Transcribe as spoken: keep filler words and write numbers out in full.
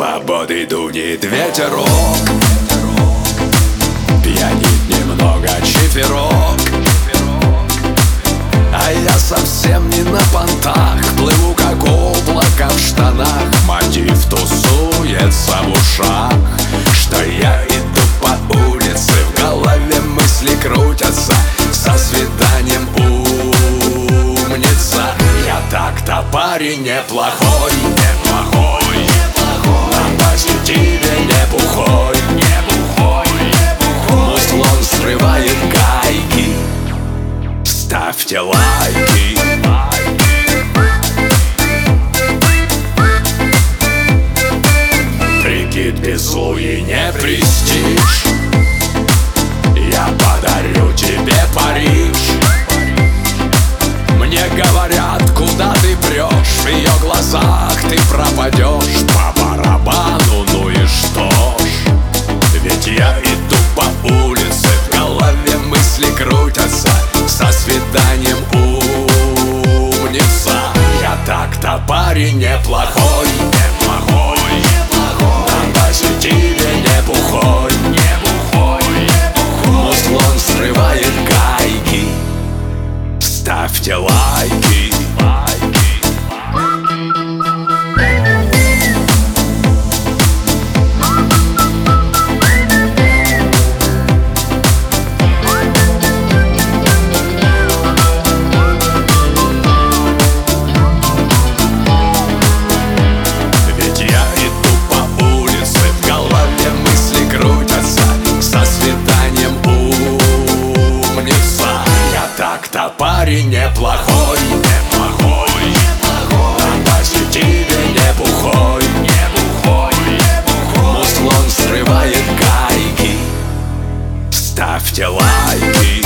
свободы дунет ветерок, пьянит немного чиферок. А я совсем не на понтах, плыву как облако в штанах. Мотив тусуется в ушах, что я иду по улице, в голове мысли крутятся, со свиданием умница. Я так-то парень неплохой, неплохой, на позитиве не бухой, не бухой, не бухой. Муслон срывает гайки, ставьте лайки. Прикид без луи не престиж, я подарю тебе Париж. Мне говорят, куда ты прешь, в ее глазах ты пропадешь. По барабану, ну и что ж, ведь я иду по улице, в голове мысли крутятся, со свиданием умница. Я так-то парень неплохой, неплохой, неплохой, на позитиве не бухой, не бухой, не бухой. Муслон срывает гайки, ставьте лайки. Так-то парень неплохой, неплохой, неплохой, на позитиве не бухой, не бухой, не бухой. Муслон срывает гайки, ставьте лайки.